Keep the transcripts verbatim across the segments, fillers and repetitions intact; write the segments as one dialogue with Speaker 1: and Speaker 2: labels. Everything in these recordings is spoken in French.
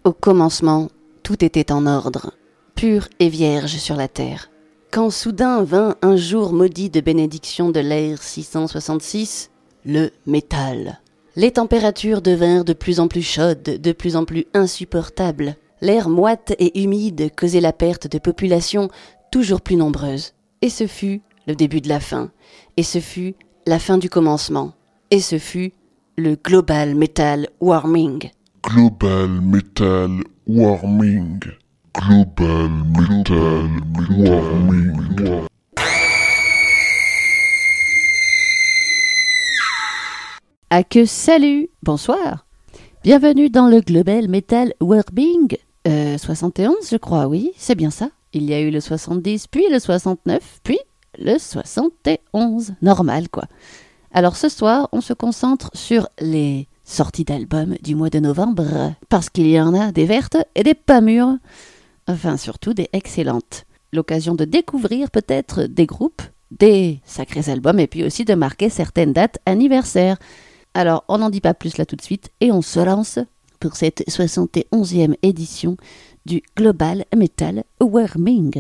Speaker 1: Au commencement, tout était en ordre, pur et vierge sur la terre. Quand soudain vint un jour maudit de bénédiction de l'ère six cent soixante-six, le métal. Les températures devinrent de plus en plus chaudes, de plus en plus insupportables. L'air moite et humide causait la perte de populations toujours plus nombreuses. Et ce fut le début de la fin. Et ce fut la fin du commencement. Et ce fut le Global Metal Warming.
Speaker 2: Global Metal Warming. Global Metal Warming.
Speaker 3: Ah que salut, bonsoir. Bienvenue dans le Global Metal Warming. Euh, soixante et onze, je crois, oui, c'est bien ça. Il y a eu le soixante-dix, puis le soixante-neuf, puis le soixante et onze. Normal, quoi. Alors ce soir, on se concentre sur les sorties d'albums du mois de novembre, parce qu'il y en a des vertes et des pas mûres. Enfin, surtout des excellentes. L'occasion de découvrir peut-être des groupes, des sacrés albums, et puis aussi de marquer certaines dates anniversaires. Alors, on n'en dit pas plus là tout de suite, et on se lance pour cette soixante et onzième édition du Global Metal Warming.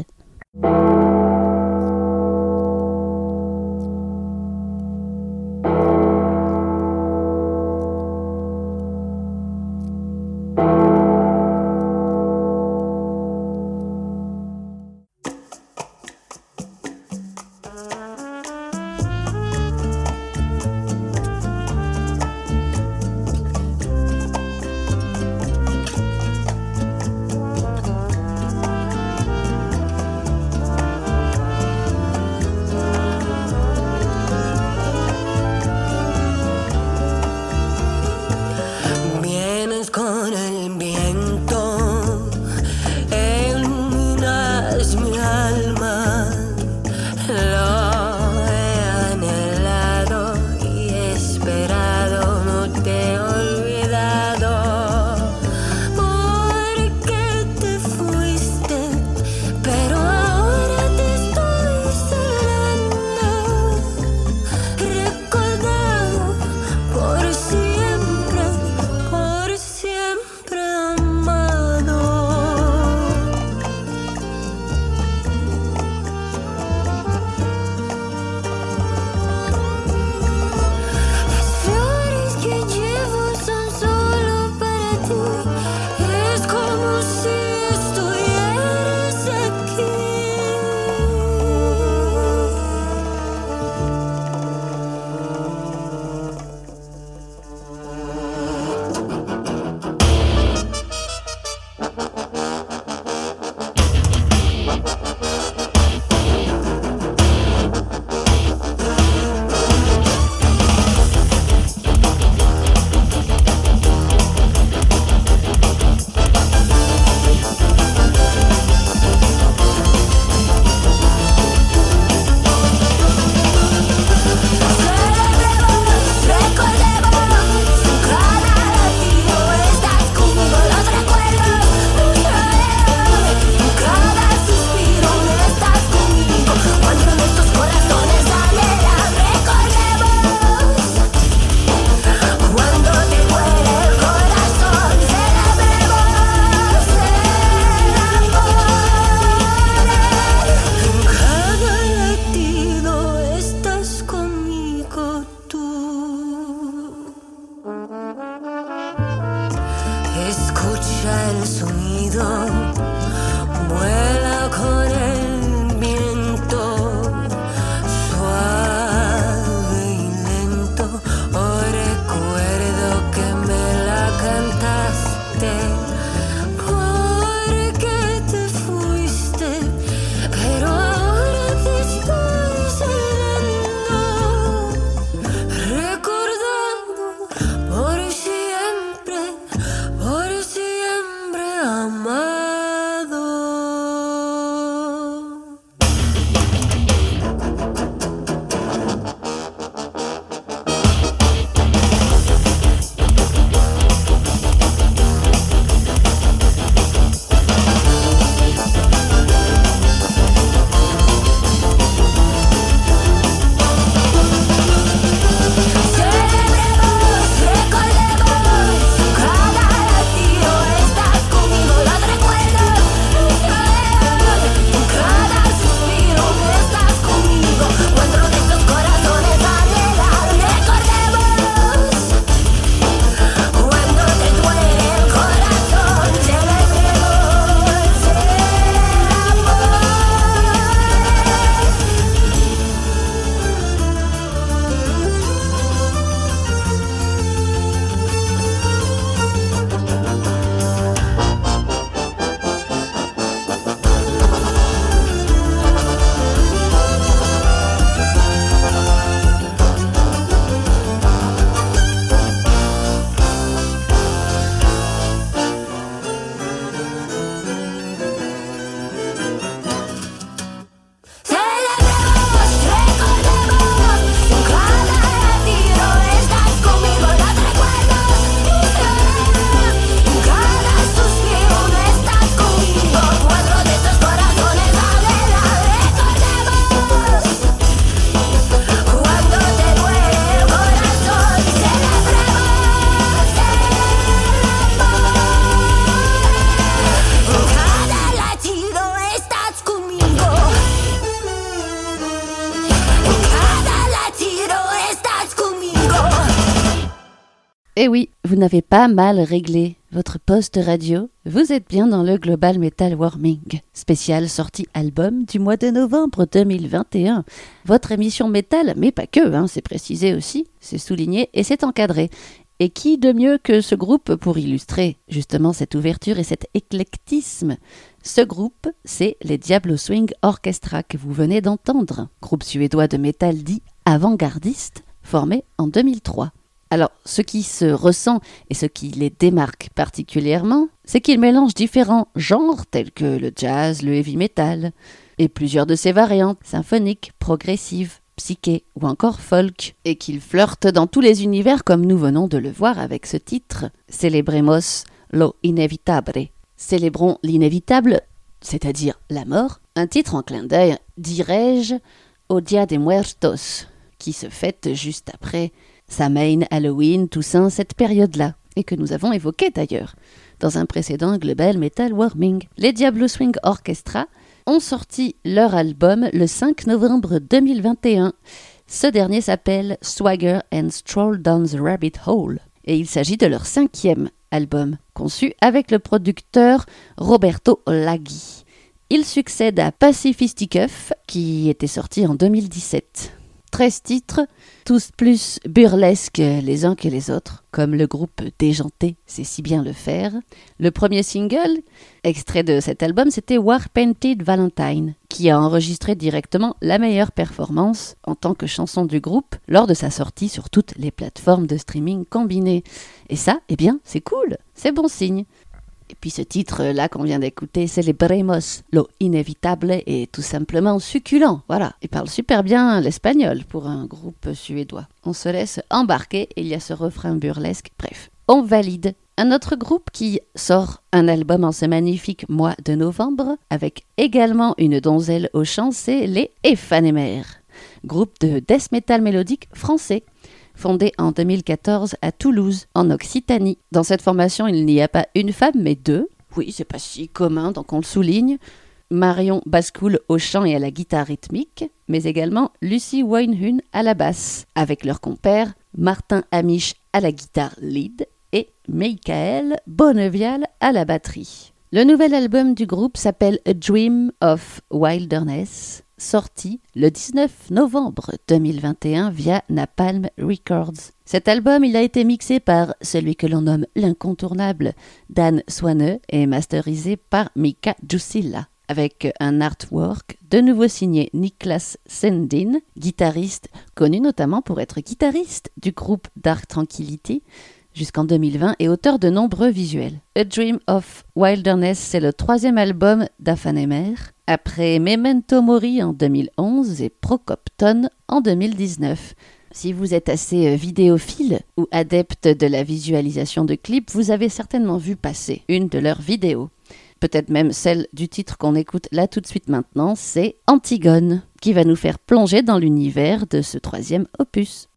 Speaker 3: Eh oui, vous n'avez pas mal réglé votre poste radio. Vous êtes bien dans le Global Metal Warming, spécial sortie album du mois de novembre deux mille vingt et un. Votre émission métal, mais pas que, hein, c'est précisé aussi, c'est souligné et c'est encadré. Et qui de mieux que ce groupe pour illustrer justement cette ouverture et cet éclectisme? Ce groupe, c'est les Diablo Swing Orchestra que vous venez d'entendre, groupe suédois de métal dit avant-gardiste, formé en deux mille trois. Alors, ce qui se ressent et ce qui les démarque particulièrement, c'est qu'ils mélangent différents genres tels que le jazz, le heavy metal, et plusieurs de ses variantes, symphoniques, progressives, psyché ou encore folk, et qu'ils flirtent dans tous les univers comme nous venons de le voir avec ce titre, Celebremos lo inevitable. Célébrons l'inévitable, c'est-à-dire la mort, un titre en clin d'œil, dirais-je, au Dia de Muertos, qui se fête juste après Samhain, Halloween, Toussaint, cette période-là, et que nous avons évoqué d'ailleurs dans un précédent Global Metal Warming. Les Diablo Swing Orchestra ont sorti leur album le cinq novembre deux mille vingt et un. Ce dernier s'appelle Swagger and Stroll Down the Rabbit Hole, et il s'agit de leur cinquième album, conçu avec le producteur Roberto Laghi. Il succède à Pacifisticuf, qui était sorti en deux mille dix-sept. treize titres, tous plus burlesques les uns que les autres, comme le groupe déjanté sait si bien le faire. Le premier single, extrait de cet album, c'était War Painted Valentine, qui a enregistré directement la meilleure performance en tant que chanson du groupe lors de sa sortie sur toutes les plateformes de streaming combinées. Et ça, eh bien, c'est cool, c'est bon signe. Et puis ce titre-là qu'on vient d'écouter, Celebremos lo inevitable, est tout simplement succulent. Voilà, il parle super bien l'espagnol pour un groupe suédois. On se laisse embarquer et il y a ce refrain burlesque. Bref, on valide. Un autre groupe qui sort un album en ce magnifique mois de novembre, avec également une donzelle au chant, c'est les Ephanemer, groupe de death metal mélodique français. Fondé en deux mille quatorze à Toulouse, en Occitanie. Dans cette formation, il n'y a pas une femme, mais deux. Oui, c'est pas si commun, donc on le souligne. Marion Bascoul au chant et à la guitare rythmique, mais également Lucie Weinhun à la basse, avec leur compère Martin Amiche à la guitare lead et Michael Bonnevial à la batterie. Le nouvel album du groupe s'appelle A Dream of Wilderness, sorti le dix-neuf novembre deux mille vingt et un via Napalm Records. Cet album, il a été mixé par celui que l'on nomme l'incontournable Dan Swanö et masterisé par Mika Jusila, avec un artwork de nouveau signé Niklas Sendin, guitariste connu notamment pour être guitariste du groupe Dark Tranquillity jusqu'en deux mille vingt et auteur de nombreux visuels. A Dream of Wilderness, c'est le troisième album d'Ephanemer, après Memento Mori en deux mille onze et Procopton en deux mille dix-neuf. Si vous êtes assez vidéophile ou adepte de la visualisation de clips, vous avez certainement vu passer une de leurs vidéos. Peut-être même celle du titre qu'on écoute là tout de suite maintenant, c'est Antigone, qui va nous faire plonger dans l'univers de ce troisième opus.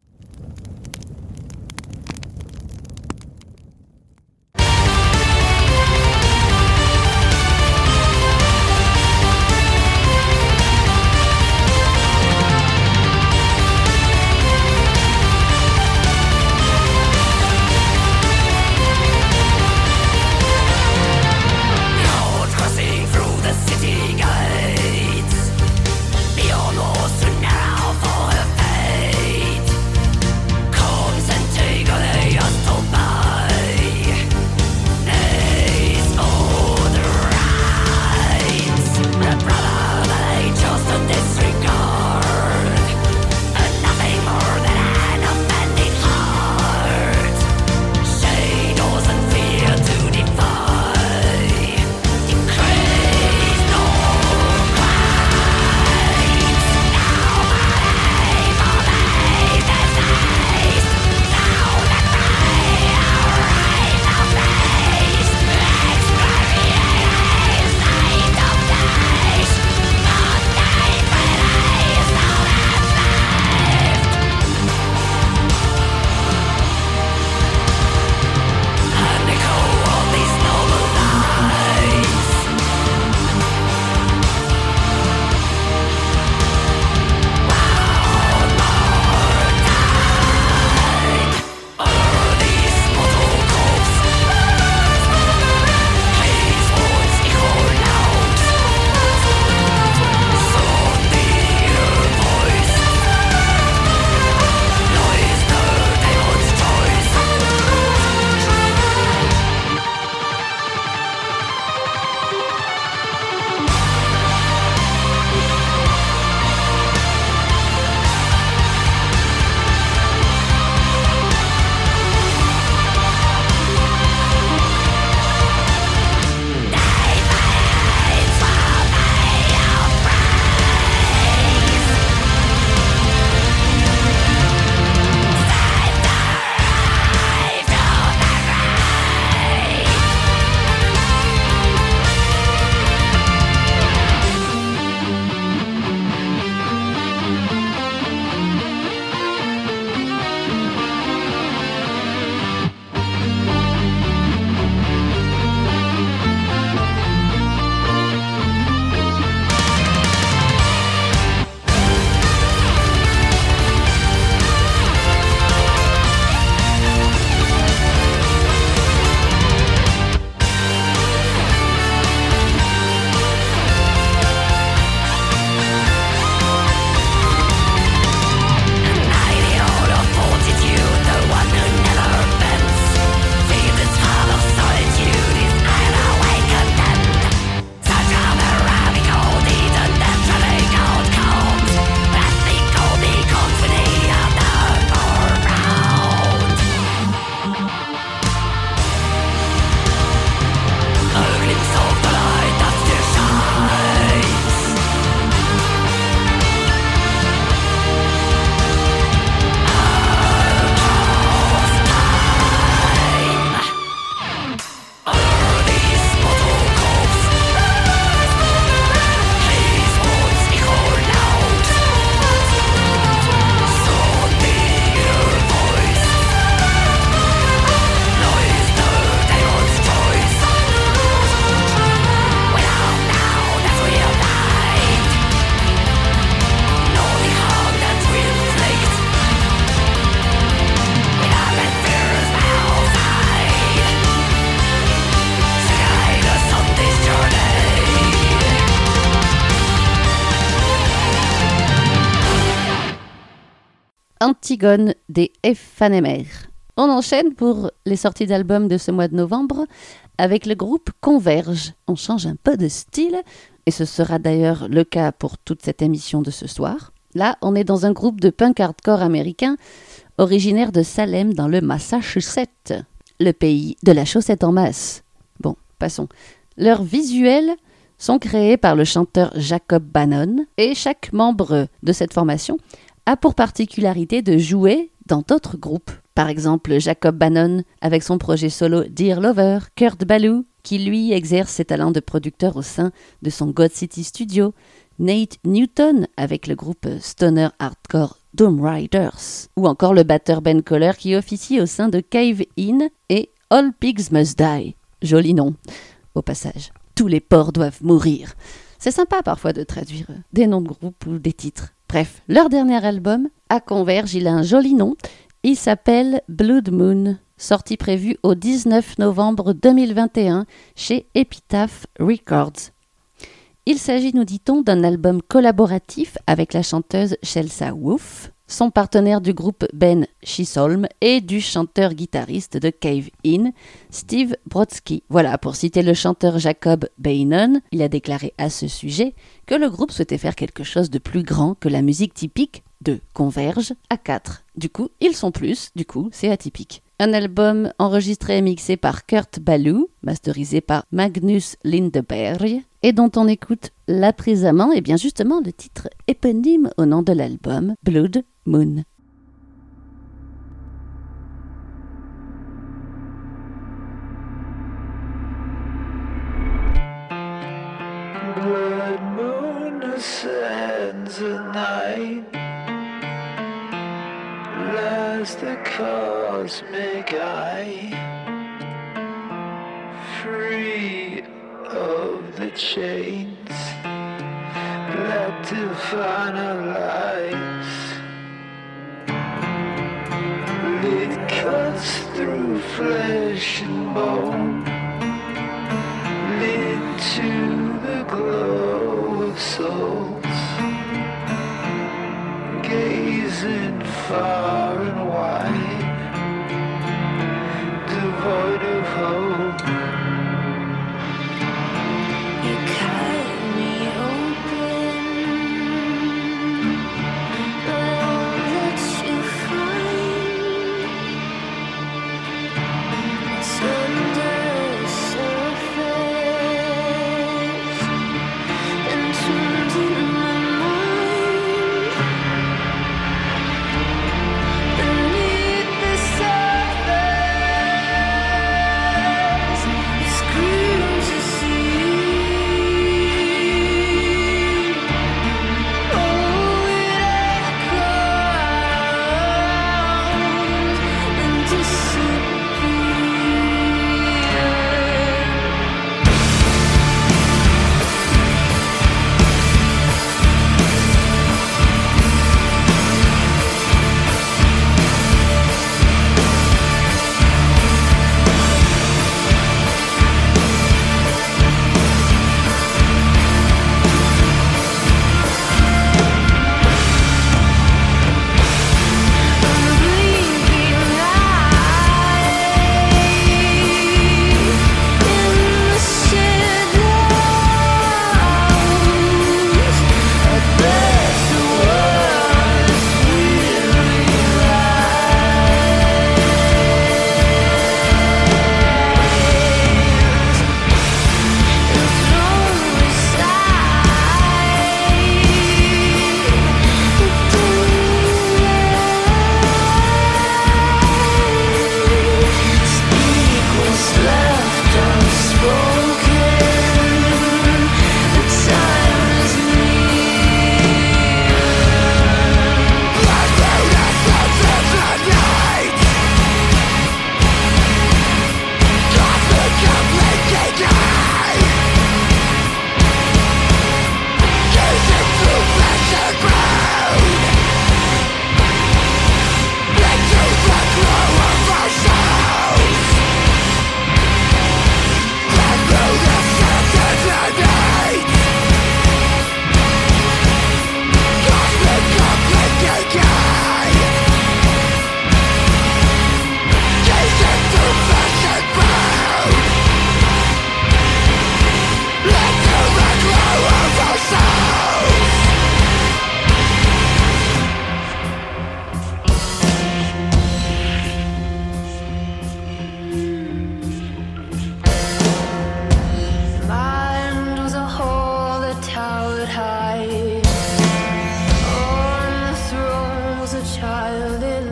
Speaker 4: Almost too narrow for her fate.
Speaker 3: Antigone des Éphanémères. On enchaîne pour les sorties d'albums de ce mois de novembre avec le groupe Converge. On change un peu de style et ce sera d'ailleurs le cas pour toute cette émission de ce soir. Là, on est dans un groupe de punk hardcore américain originaire de Salem dans le Massachusetts, le pays de la chaussette en masse. Bon, passons. Leurs visuels sont créés par le chanteur Jacob Bannon et chaque membre de cette formation a pour particularité de jouer dans d'autres groupes. Par exemple, Jacob Bannon avec son projet solo Dear Lover, Kurt Ballou qui lui exerce ses talents de producteur au sein de son God City Studio, Nate Newton avec le groupe stoner hardcore Doom Riders, ou encore le batteur Ben Coller qui officie au sein de Cave In et All Pigs Must Die. Joli nom, au passage. Tous les porcs doivent mourir. C'est sympa parfois de traduire des noms de groupes ou des titres. Bref, leur dernier album, à Converge, il a un joli nom. Il s'appelle Blood Moon, sortie prévue au dix-neuf novembre deux mille vingt et un chez Epitaph Records. Il s'agit, nous dit-on, d'un album collaboratif avec la chanteuse Chelsea Wolfe, son partenaire du groupe Ben Chisholm et du chanteur-guitariste de Cave In, Steve Brodsky. Voilà, pour citer le chanteur Jacob Bannon, il a déclaré à ce sujet que le groupe souhaitait faire quelque chose de plus grand que la musique typique de Converge à quatre. Du coup, ils sont plus, du coup, c'est atypique. Un album enregistré et mixé par Kurt Ballou, masterisé par Magnus Lindeberg, et dont on écoute l'apprisamment, et bien justement le titre éponyme au nom de l'album, Blood Moon.
Speaker 4: Blood moon ascends at night, last the cosmic eye, free of the chains that define our lives. It cuts through flesh and bone, lit to the glow of souls, gazing far and wide, devoid of hope. You cut me open, but all that you find is under the surface, entombed in my mind, beneath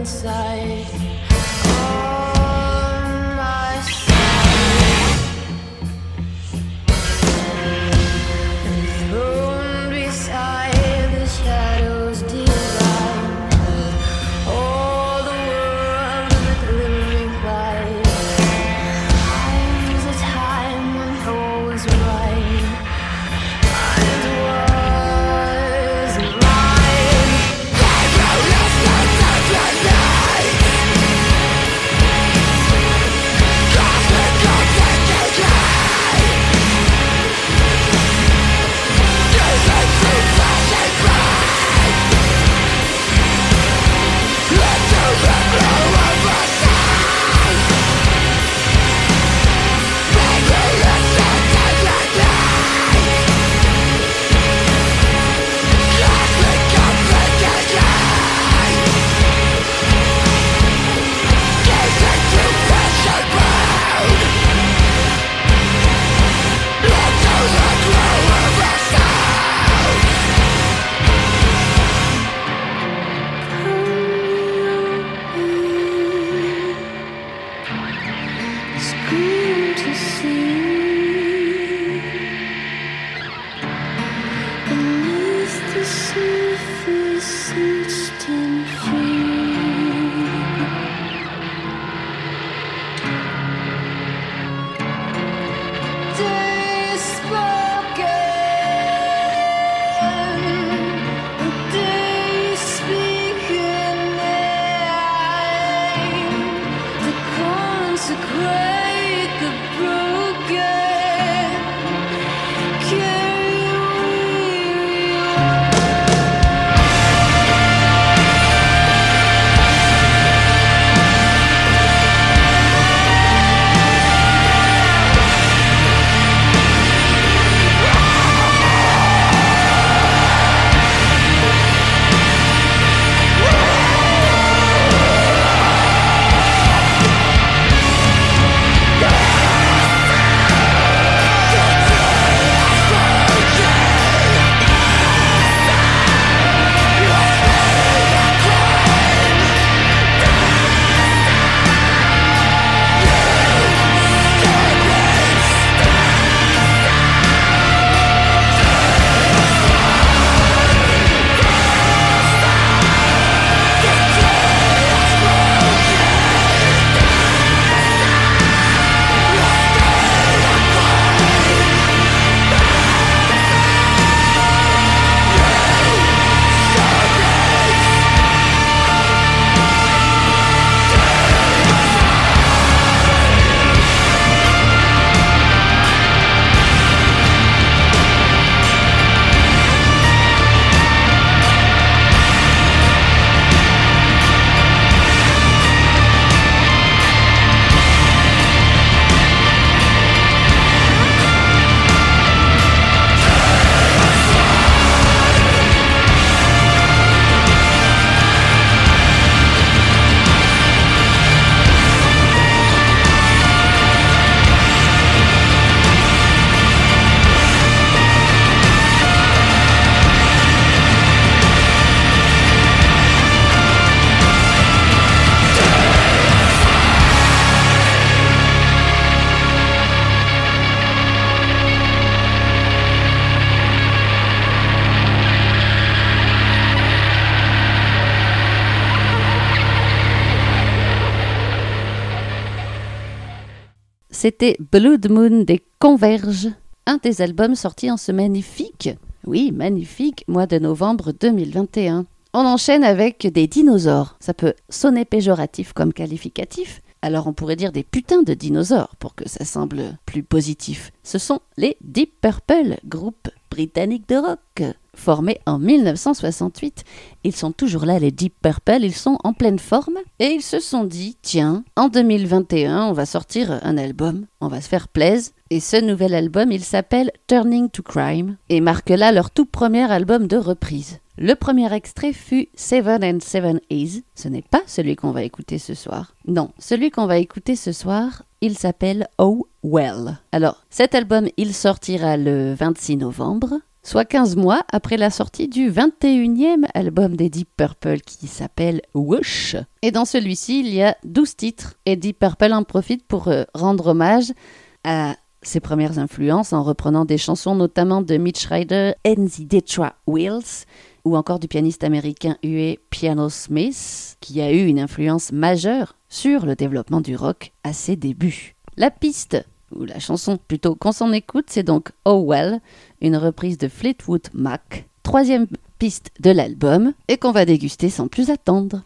Speaker 5: inside. On my side. And thrown beside the shadows divine. All the world of a glimmering light. Time was a time when all was right. And was mine. Can you listen to the night? Cosmic continuity. This is the flashing bright. Into the glow of the sun. Can you listen to the night? Cosmic continuity. This is the flashing bright. Into the glow of the sun. Scream to see beneath the surface each and free. Day spoken, day speaking name to consecrate the broken. Carry weary
Speaker 3: C'était Blood Moon des Converges, un des albums sortis en ce magnifique, oui magnifique, mois de novembre deux mille vingt et un. On enchaîne avec des dinosaures. Ça peut sonner péjoratif comme qualificatif, alors on pourrait dire des putains de dinosaures pour que ça semble plus positif. Ce sont les Deep Purple, groupe britannique de rock. Formés en mille neuf cent soixante-huit, ils sont toujours là, les Deep Purple, ils sont en pleine forme et ils se sont dit, tiens, en deux mille vingt et un, on va sortir un album, on va se faire plaisir. Et ce nouvel album, il s'appelle Turning to Crime et marque là leur tout premier album de reprise. Le premier extrait fut Seven and Seven Is. Ce n'est pas celui qu'on va écouter ce soir. Non, celui qu'on va écouter ce soir, il s'appelle Oh Well. Alors, cet album, il sortira le vingt-six novembre. soit quinze mois après la sortie du vingt et unième album des Deep Purple qui s'appelle Whoosh. Et dans celui-ci, il y a douze titres et Deep Purple en profite pour euh, rendre hommage à ses premières influences en reprenant des chansons notamment de Mitch Ryder and the Detroit Wheels ou encore du pianiste américain Huey Piano Smith qui a eu une influence majeure sur le développement du rock à ses débuts. La piste, ou la chanson plutôt qu'on s'en écoute, c'est donc Oh Well, une reprise de Fleetwood Mac, troisième piste de l'album et qu'on va déguster sans plus attendre.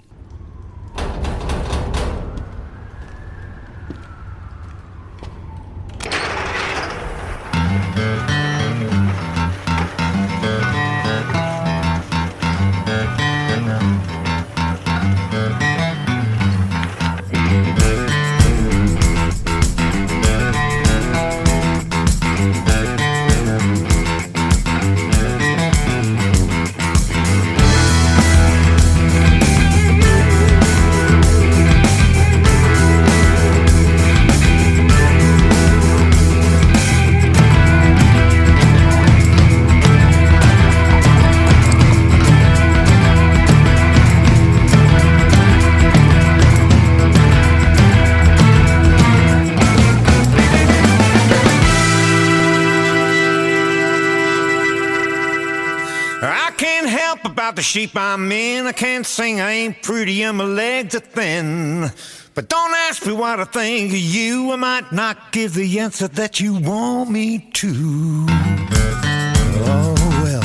Speaker 6: The sheep I'm in, I can't sing, I ain't pretty, and my legs are thin. But don't ask me what I think of you, I might not give the answer that you want me to. Oh well.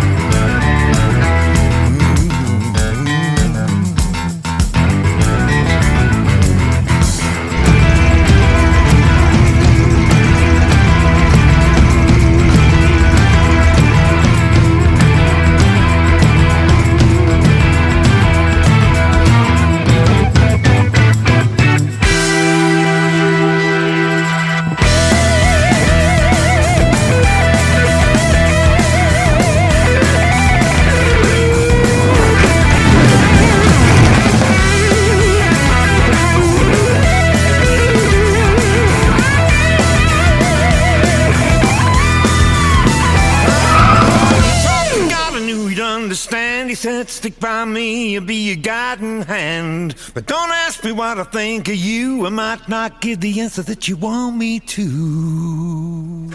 Speaker 6: He said, stick by me, I'll be your guiding hand. But don't ask me what I think of you, I might not give the answer that you want me to.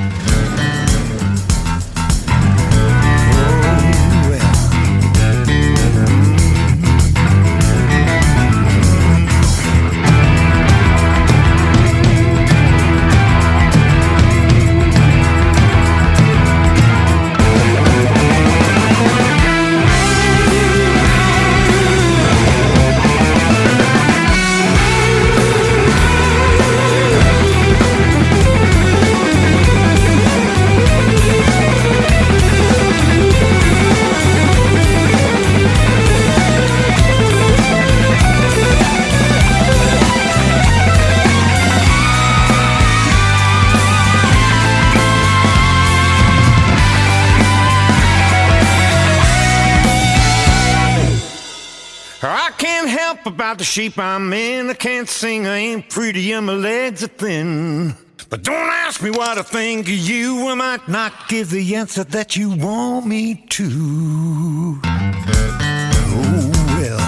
Speaker 6: About the sheep I'm in, I can't sing, I ain't pretty, and my legs are thin. But don't ask me what I think of you, I might not give the answer that you want me to. Oh well.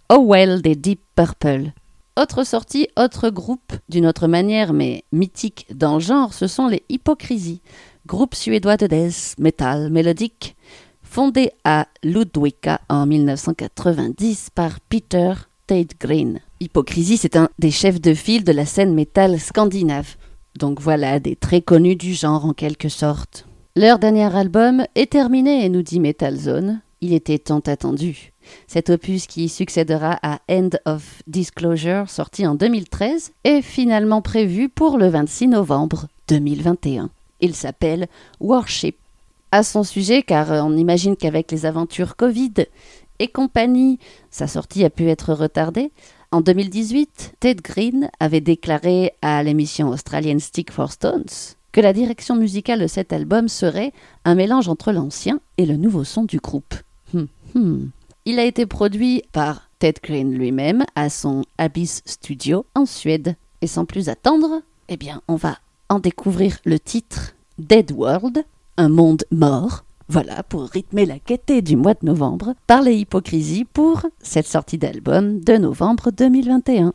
Speaker 3: Oh Well des Deep Purple. Autre sortie, autre groupe, d'une autre manière mais mythique dans le genre, ce sont les Hypocrisie, groupe suédois de death metal mélodique, fondé à Ludvika en dix-neuf cent quatre-vingt-dix par Peter Tägtgren. Hypocrisie, c'est un des chefs de file de la scène métal scandinave. Donc voilà, des très connus du genre en quelque sorte. Leur dernier album est terminé, nous dit Metal Zone. Il était tant attendu. Cet opus qui succédera à End of Disclosure, sorti en deux mille treize, est finalement prévu pour le vingt-six novembre deux mille vingt et un. Il s'appelle Worship. À son sujet, car on imagine qu'avec les aventures Covid et compagnie, sa sortie a pu être retardée, en deux mille dix-huit, Tägtgren avait déclaré à l'émission australienne Stick for Stones que la direction musicale de cet album serait un mélange entre l'ancien et le nouveau son du groupe. Hmm, hmm. Il a été produit par Tägtgren lui-même à son Abyss Studio en Suède. Et sans plus attendre, eh bien, on va en découvrir le titre Dead World, un monde mort. Voilà, pour rythmer la gaieté du mois de novembre, par les Hypocrisies pour cette sortie d'album de novembre deux mille vingt et un.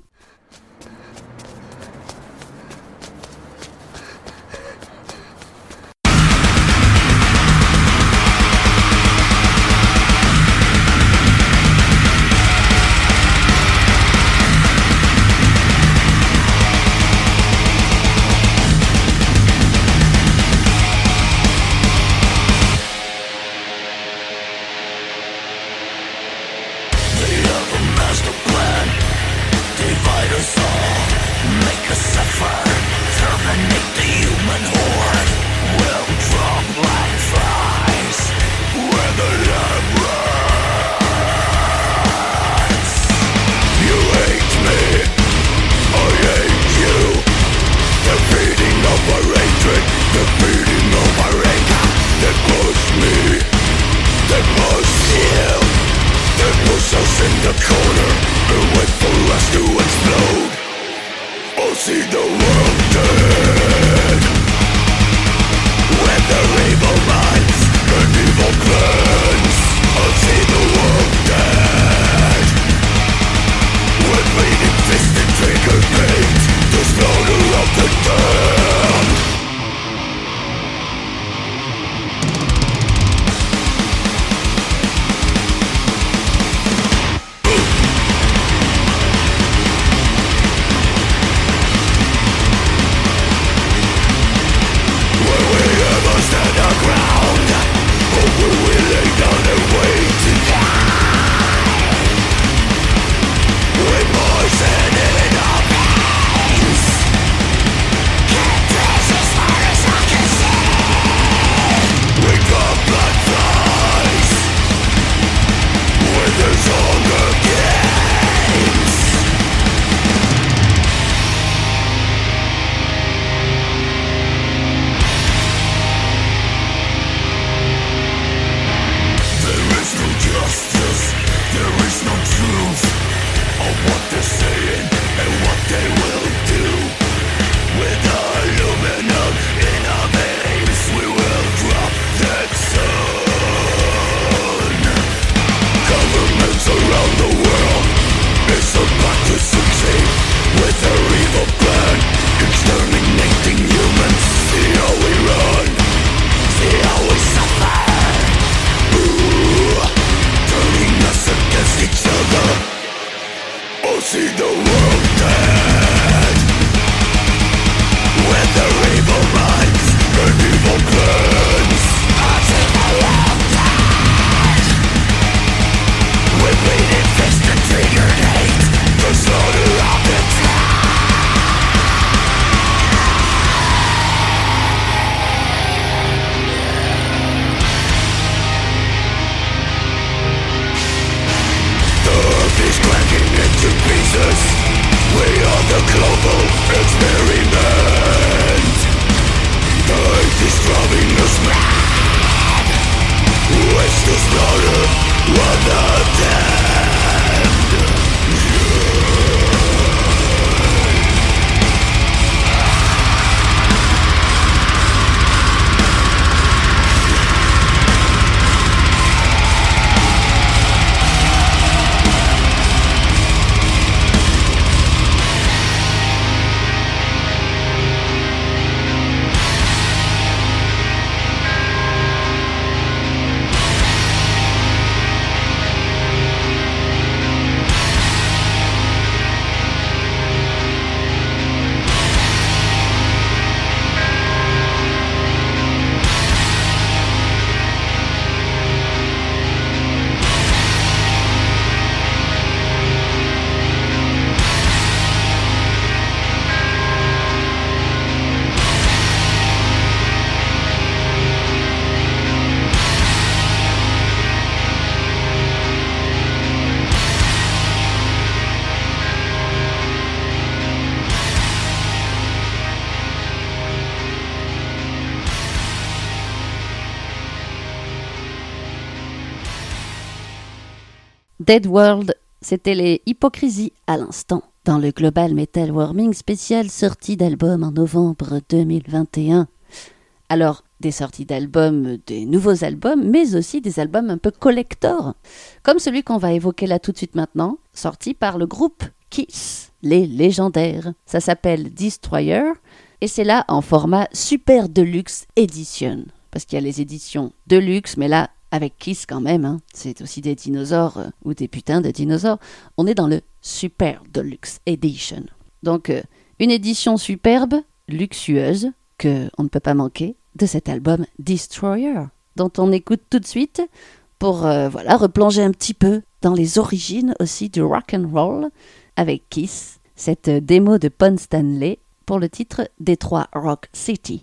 Speaker 3: Dead World, c'était les Hypocrisies à l'instant, dans le Global Metal Warming spécial sortie d'album en novembre deux mille vingt et un. Alors, des sorties d'albums, des nouveaux albums, mais aussi des albums un peu collector, comme celui qu'on va évoquer là tout de suite maintenant, sorti par le groupe Kiss, les légendaires. Ça s'appelle Destroyer, et c'est là en format Super Deluxe Edition, parce qu'il y a les éditions Deluxe, mais là, avec Kiss quand même, hein. C'est aussi des dinosaures, euh, ou des putains de dinosaures. On est dans le Super Deluxe Edition. Donc, euh, une édition superbe, luxueuse, que on ne peut pas manquer, de cet album Destroyer, dont on écoute tout de suite pour euh, voilà, replonger un petit peu dans les origines aussi du rock and roll avec Kiss, cette démo de Paul Stanley pour le titre Detroit Rock City.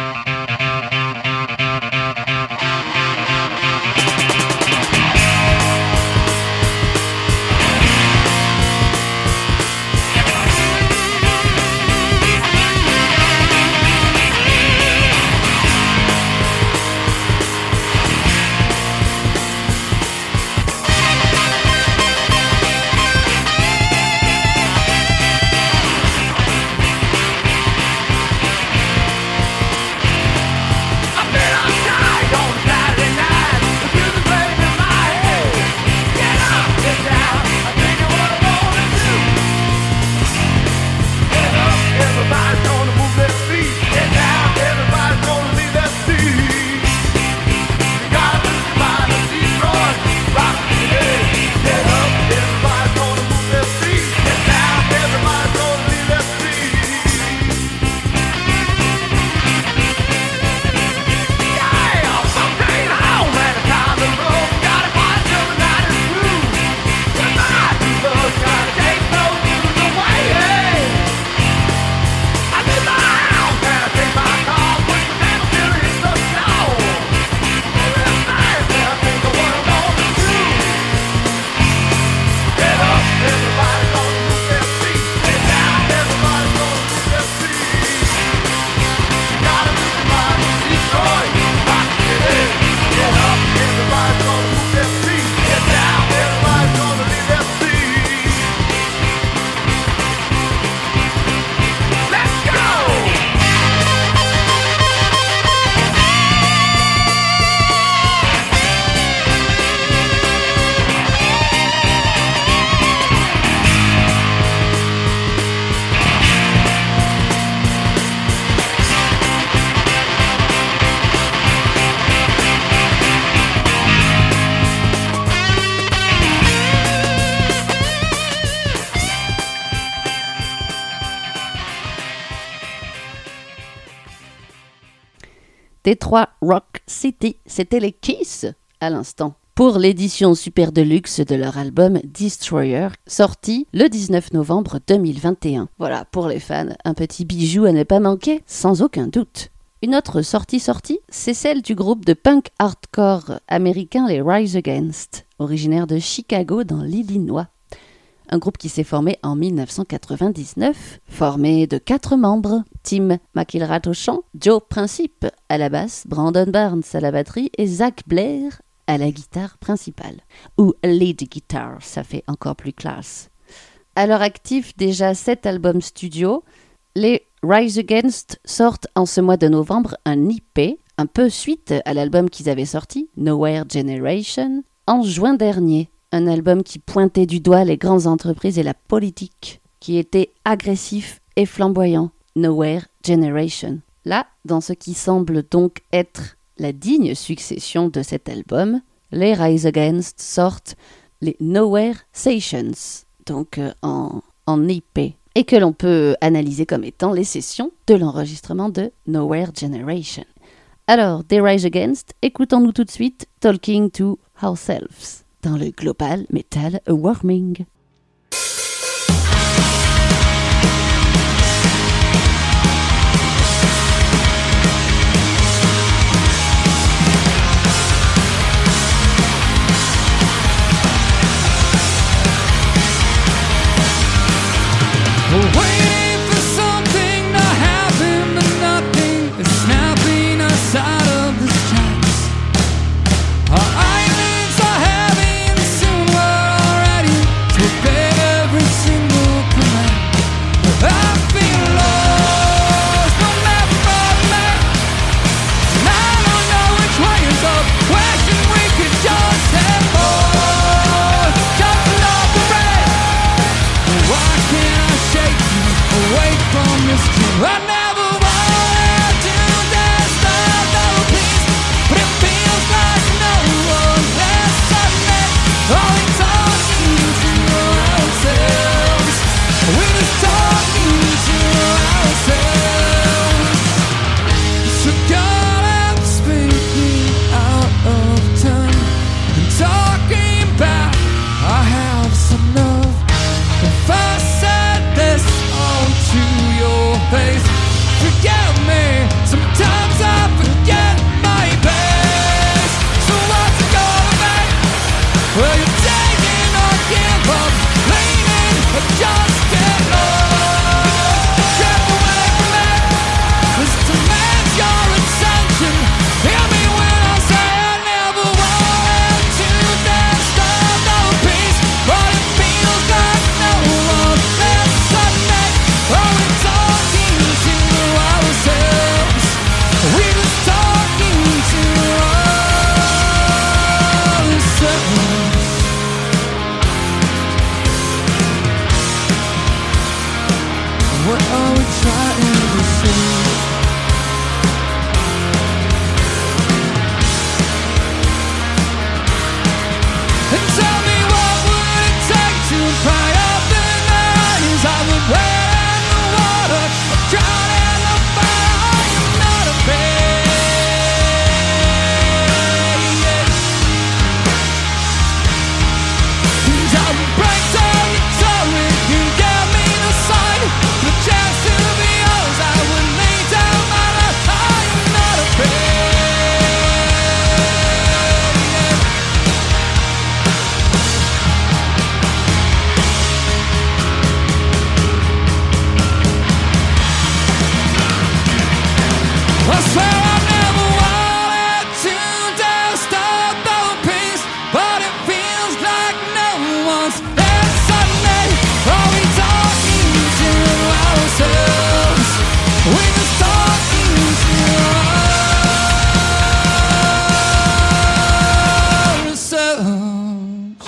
Speaker 3: Detroit Rock City, c'était les Kiss à l'instant, pour l'édition Super Deluxe de leur album Destroyer, sorti le dix-neuf novembre deux mille vingt et un. Voilà, pour les fans, un petit bijou à ne pas manquer, sans aucun doute. Une autre sortie sortie, c'est celle du groupe de punk hardcore américain les Rise Against, originaire de Chicago dans l'Illinois. Un groupe qui s'est formé en dix-neuf cent quatre-vingt-dix-neuf, formé de quatre membres, Tim McIlrath au chant, Joe Principe à la basse, Brandon Barnes à la batterie et Zach Blair à la guitare principale. Ou lead guitar, ça fait encore plus classe. À leur actif, déjà sept albums studio, les Rise Against sortent en ce mois de novembre un E P, un peu suite à l'album qu'ils avaient sorti, Nowhere Generation, en juin dernier. Un album qui pointait du doigt les grandes entreprises et la politique, qui était agressif et flamboyant, Nowhere Generation. Là, dans ce qui semble donc être la digne succession de cet album, les Rise Against sortent les Nowhere Sessions, donc euh, en, en E P, et que l'on peut analyser comme étant les sessions de l'enregistrement de Nowhere Generation. Alors, des Rise Against, écoutons-nous tout de suite Talking to Ourselves dans le Global Metal Warming.
Speaker 7: Waiting for something to happen, but nothing is snapping us out of this trance. Our eyelids are heavy and soon we're all Will you take it or give up? Leaning or just get lost? Can't you wake me? This demands your attention. Hear me when I say I never wanted to dance the peace, but it feels like no one left Sunday. Are we talking to ourselves? We was talking to ourselves. What are we trying to say? And tell me what would it take to pry up the eyes? I would wade in the water, drown in the fire. I am not a babe. And I would break down the door if you gave me the sign, the chance to be yours. I would lay down my life. I am not a babe. I swear I never wanted to disturb the peace, but it feels like no one's there Sunday. Are we talking to ourselves? We just talking to ourselves.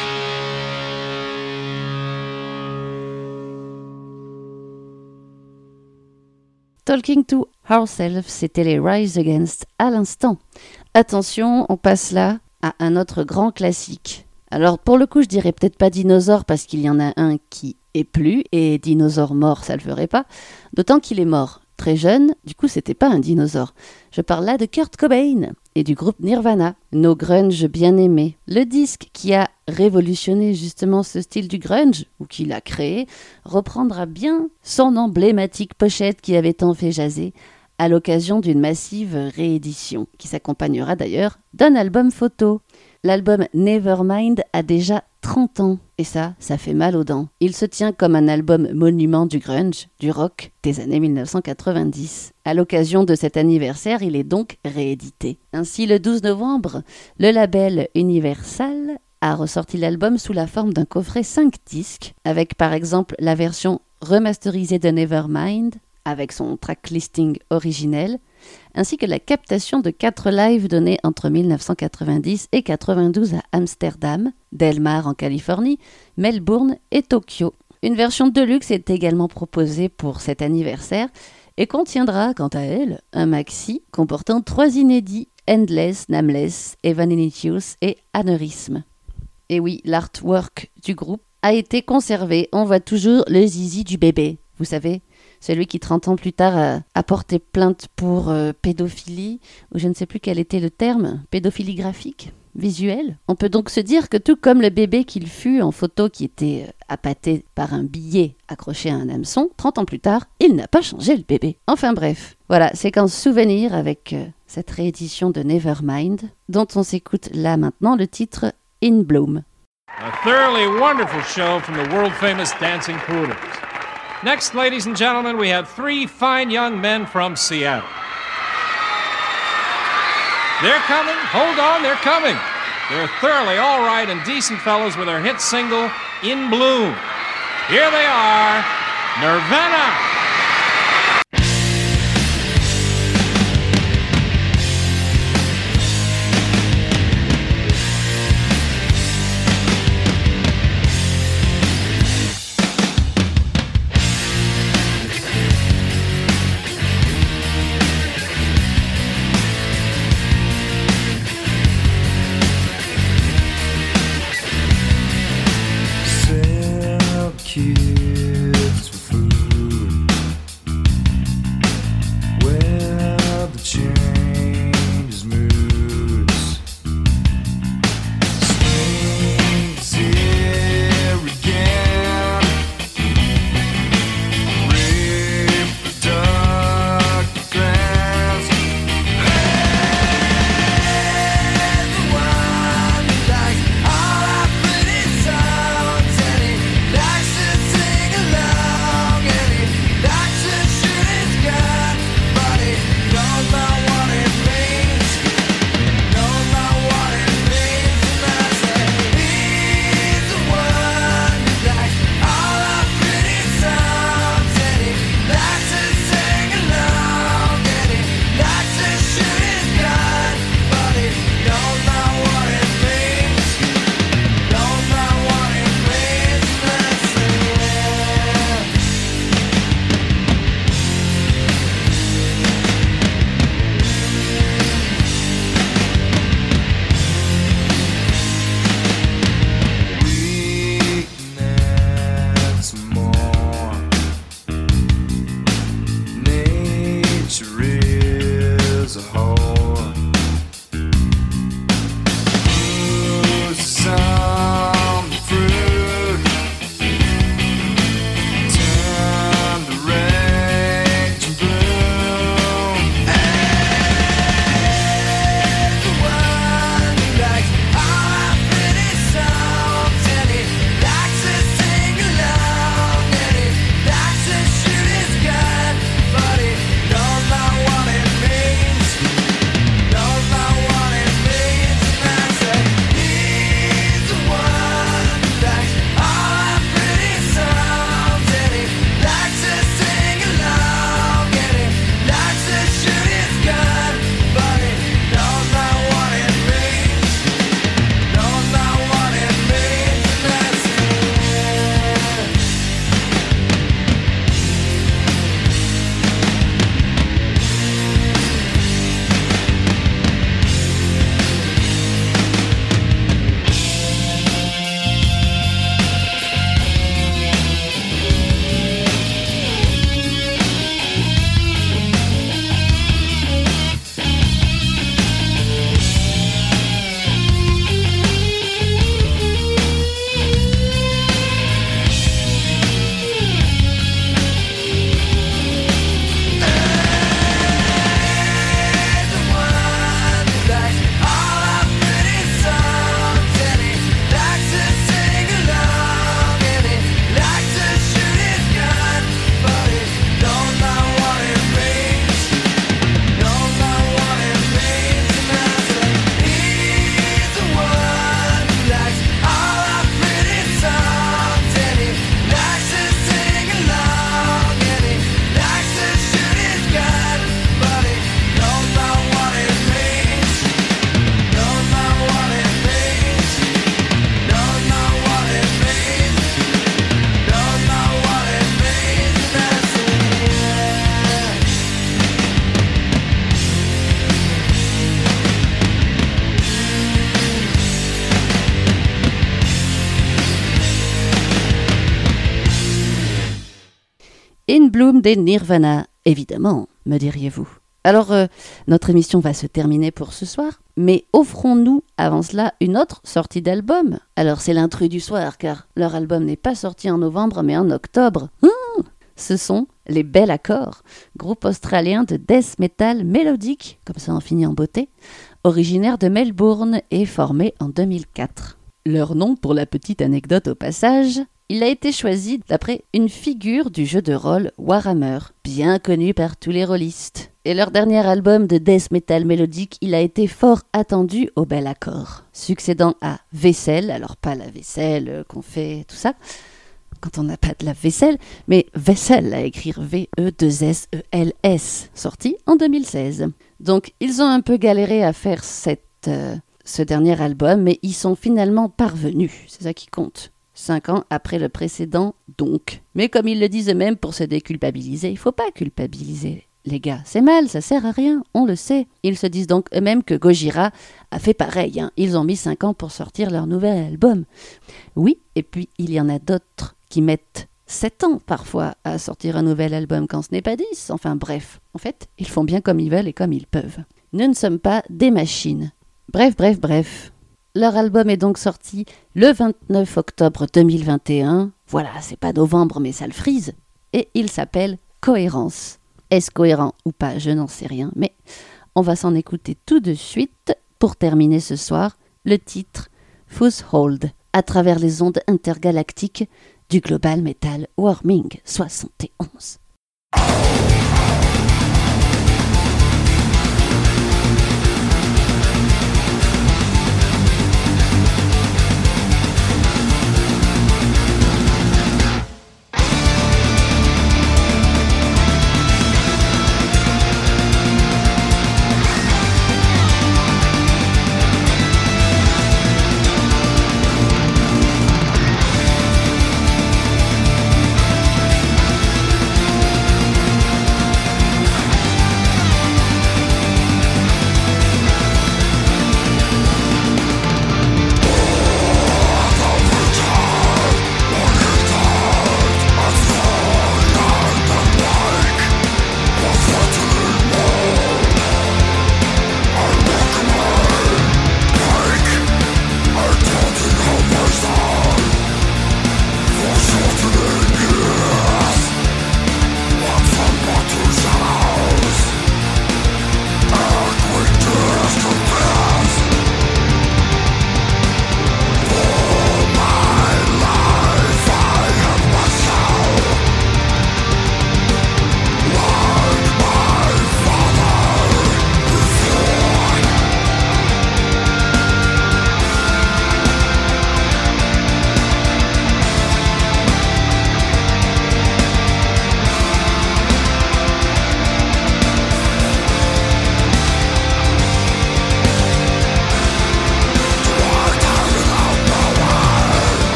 Speaker 3: Talking to Ourselves, c'était les Rise Against à l'instant. Attention, on passe là à un autre grand classique. Alors pour le coup, je dirais peut-être pas dinosaure parce qu'il y en a un qui est plus, et dinosaure mort, ça le ferait pas. D'autant qu'il est mort très jeune, du coup c'était pas un dinosaure. Je parle là de Kurt Cobain et du groupe Nirvana, nos grunge bien-aimés. Le disque qui a révolutionné justement ce style du grunge, ou qui l'a créé, reprendra bien son emblématique pochette qui avait tant fait jaser, à l'occasion d'une massive réédition, qui s'accompagnera d'ailleurs d'un album photo. L'album Nevermind a déjà trente ans, et ça, ça fait mal aux dents. Il se tient comme un album monument du grunge, du rock, des années mille neuf cent quatre-vingt-dix. À l'occasion de cet anniversaire, il est donc réédité. Ainsi, le douze novembre, le label Universal a ressorti l'album sous la forme d'un coffret cinq disques, avec par exemple la version remasterisée de Nevermind, avec son track listing originel, ainsi que la captation de quatre lives donnés entre mille neuf cent quatre-vingt-dix et quatre-vingt-douze à Amsterdam, Del Mar en Californie, Melbourne et Tokyo. Une version deluxe est également proposée pour cet anniversaire et contiendra, quant à elle, un maxi comportant trois inédits, Endless, Nameless, Evan Initius et Aneurysm. Et oui, l'artwork du groupe a été conservé. On voit toujours le zizi du bébé, vous savez, celui qui trente ans plus tard a, a porté plainte pour euh, pédophilie, ou je ne sais plus quel était le terme, pédophilie graphique, visuelle. On peut donc se dire que tout comme le bébé qu'il fut en photo qui était euh, appâté par un billet accroché à un hameçon, trente ans plus tard, il n'a pas changé le bébé. Enfin bref, voilà, séquence souvenir avec euh, cette réédition de Nevermind, dont on s'écoute là maintenant le titre In Bloom.
Speaker 8: A thoroughly wonderful show from the world-famous Dancing Poodles. Next, ladies and gentlemen, we have three fine young men from Seattle. They're coming. Hold on, they're coming. They're thoroughly all right and decent fellows with their hit single, In Bloom. Here they are, Nirvana.
Speaker 4: Sell kids for food.
Speaker 3: In Bloom des Nirvana, évidemment, me diriez-vous. Alors, euh, notre émission va se terminer pour ce soir, mais offrons-nous avant cela une autre sortie d'album. Alors, c'est l'intrus du soir, car leur album n'est pas sorti en novembre, mais en octobre. Mmh Ce sont les Bell Accords, groupe australien de death metal mélodique, comme ça on finit en beauté, originaire de Melbourne et formé en deux mille quatre. Leur nom, pour la petite anecdote au passage, il a été choisi d'après une figure du jeu de rôle Warhammer, bien connu par tous les rôlistes. Et leur dernier album de death metal mélodique, il a été fort attendu au Bell Accords, succédant à Vaisselle, alors pas la vaisselle qu'on fait, tout ça, quand on n'a pas de la vaisselle, mais Vaisselle à écrire V E deux S E L S, sorti en deux mille seize. Donc ils ont un peu galéré à faire cette, euh, ce dernier album, mais ils sont finalement parvenus, c'est ça qui compte. Cinq ans après le précédent, donc. Mais comme ils le disent eux-mêmes, pour se déculpabiliser, il ne faut pas culpabiliser. Les gars, c'est mal, ça sert à rien, on le sait. Ils se disent donc eux-mêmes que Gojira a fait pareil. Hein. Ils ont mis cinq ans pour sortir leur nouvel album. Oui, et puis il y en a d'autres qui mettent sept ans parfois à sortir un nouvel album quand ce n'est pas dix. Enfin bref, en fait, ils font bien comme ils veulent et comme ils peuvent. Nous ne sommes pas des machines. Bref, bref, bref. Leur album est donc sorti le vingt-neuf octobre deux mille vingt et un. Voilà, c'est pas novembre, mais ça le frise. Et il s'appelle Cohérence. Est-ce cohérent ou pas, je n'en sais rien, mais on va s'en écouter tout de suite pour terminer ce soir le titre Foothold à travers les ondes intergalactiques du Global Metal Warming soixante et onze.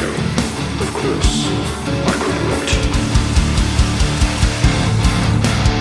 Speaker 2: Of course, I could not.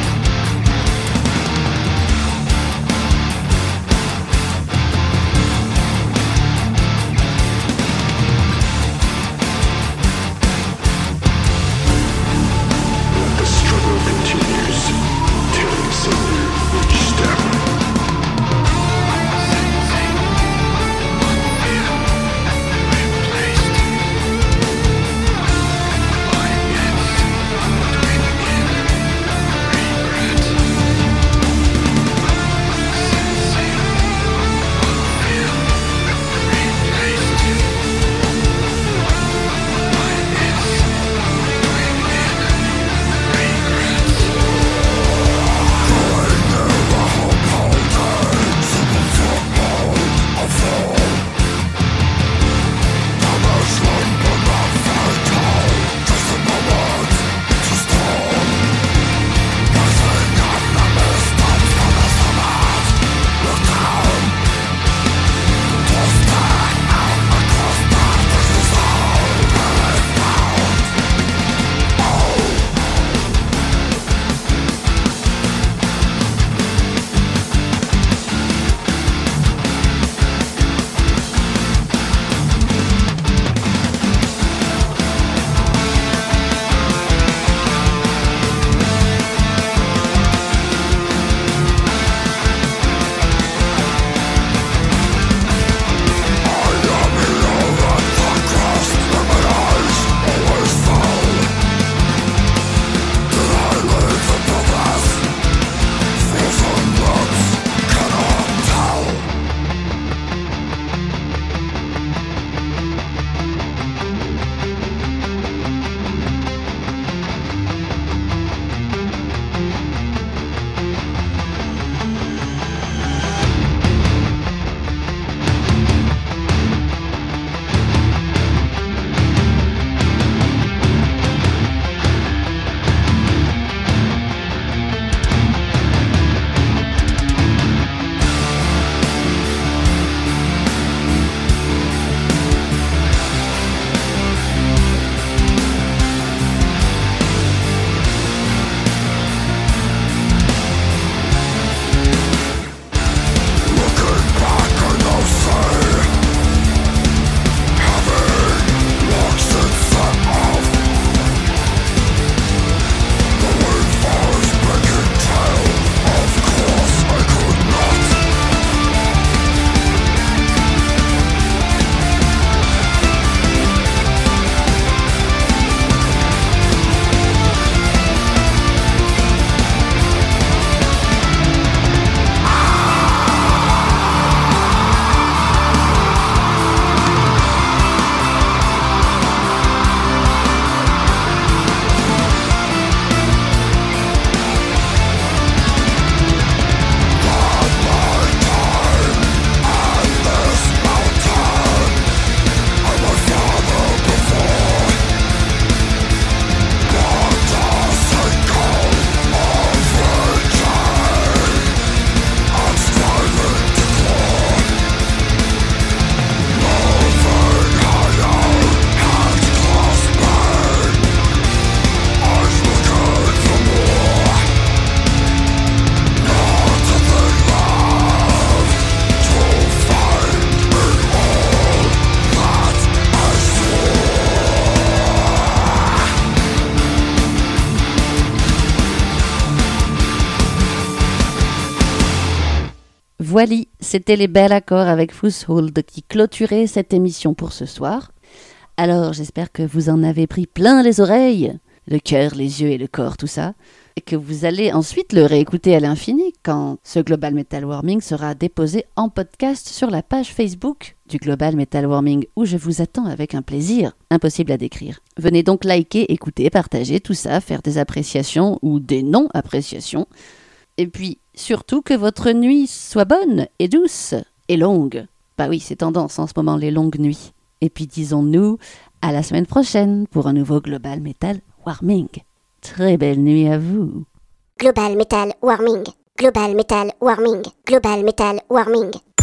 Speaker 3: Voilà, c'était les bels accords avec Foothold qui clôturaient cette émission pour ce soir. Alors j'espère que vous en avez pris plein les oreilles, le cœur, les yeux et le corps, tout ça, et que vous allez ensuite le réécouter à l'infini quand ce Global Metal Warming sera déposé en podcast sur la page Facebook du Global Metal Warming où je vous attends avec un plaisir impossible à décrire. Venez donc liker, écouter, partager, tout ça, faire des appréciations ou des non-appréciations. Et puis, surtout que votre nuit soit bonne et douce et longue. Bah oui, c'est tendance en ce moment, les longues nuits. Et puis disons-nous à la semaine prochaine pour un nouveau Global Metal Warming. Très belle nuit à vous.
Speaker 9: Global Metal Warming. Global Metal Warming. Global Metal Warming.